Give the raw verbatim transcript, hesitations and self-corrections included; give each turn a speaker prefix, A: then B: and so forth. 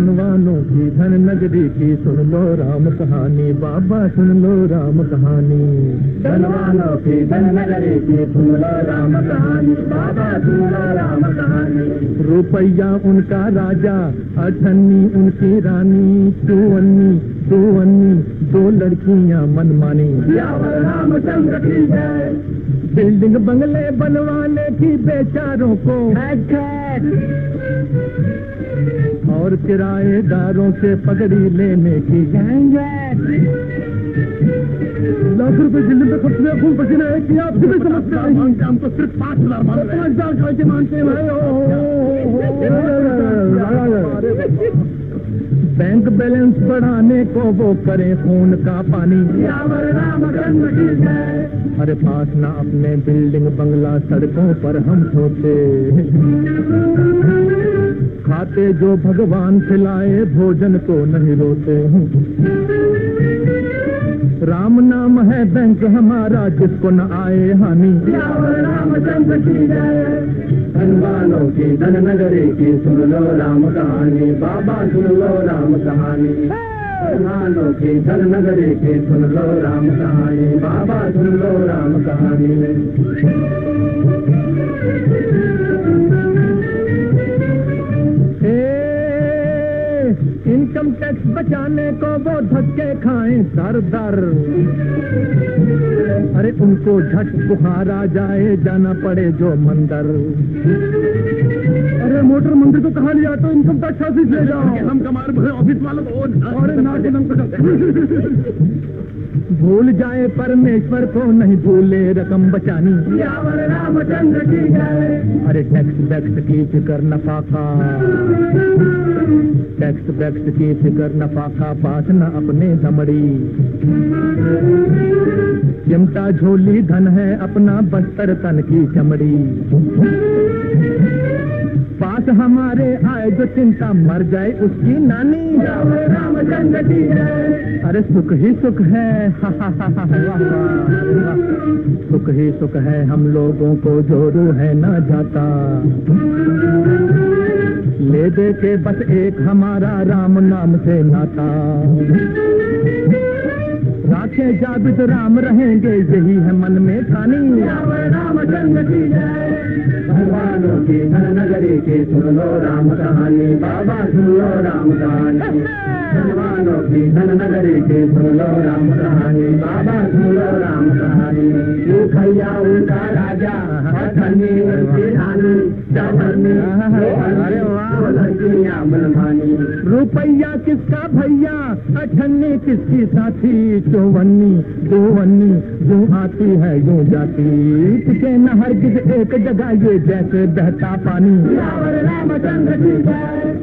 A: धनवानों की धन नगरी की सुन लो राम कहानी, बाबा सुन लो राम कहानी।
B: धनवानों की धन नगरी की सुन लो राम कहानी, बाबा सुन लो राम कहानी।
A: रुपया उनका राजा, अठन्नी उनकी रानी, चौवन्नी चौवन्नी दो लड़कियां मनमानी।
B: रामचंद्र की जय।
A: बिल्डिंग बंगले बनवाने की बेचारों को, और किराएदारों से पगड़ी लेने की। लाख रुपए जिले में खर्च में खून पसीना है कि आप भी समझते हैं। हम तो सिर्फ पाँच हजार मानते पाँच हजार कैसे मानते हैं भाई। बैंक बैलेंस बढ़ाने को वो करे खून का पानी। अरे पास ना अपने बिल्डिंग बंगला, सड़कों पर हम सोते खाते जो भगवान खिलाए, भोजन को नहीं रोते। राम नाम है बैंक हमारा, जिसको न आए हानि।
B: रामचंद्र की जय। धनवानों की धन नगरी की सुन लो राम कहानी, बाबा सुन लो राम कहानी। धनवानों की धन नगरी की सुन लो राम कहानी, बाबा सुन लो राम कहानी।
A: इनकम टैक्स बचाने को वो धक्के खाएं दर दर। अरे उनको झट बुखार आ जाए, जाना पड़े जो मंदिर। अरे मोटर मंदिर को कहा लिया तो इनकम टैक्स ऑफिस ले जाओ। हम कमार ऑफिस वालों को और भूल जाए परमेश्वर को, नहीं भूले रकम बचानी।
B: रामचंद्र की जय।
A: अरे टैक्स वैक्स की फिक्र नफा का, टैक्स वैक्स की फिक्र नफा का, पास न अपने दमड़ी। चिमटा झोली धन है अपना, बस्तर तन की चमड़ी। पास हमारे आए जो चिंता, मर जाए उसकी नानी।
B: रामचंद्र की जय।
A: अरे सुख ही सुख है, हा हा हा हा वाह वाह। सुख ही सुख है हम लोगों को, जोरू है ना जाता। ले दे के बस एक हमारा राम नाम से नाता। राखे जाबित राम रहेंगे, यही है मन में ठानी।
B: रामचंद्र की जय। भगवानों की धन नगरी की सुन लो राम कहानी, बाबा सुन लो राम कहानी। भगवानों की धन नगरी की सुन लो राम कहानी, बाबा सुन लो राम कहानी। भैया उनका राजा, अठन्नी उनकी रानी, चौवन्नी लड़कियां मनमानी।
A: रुपया किसका भैया, अठन्नी किसकी साथी, चौवन्नी चौवन्नी जो आती है यूं जाती। टिके न हरगिज एक जगह ये, जैसे बहता पानी।
B: रामचंद्र की जय।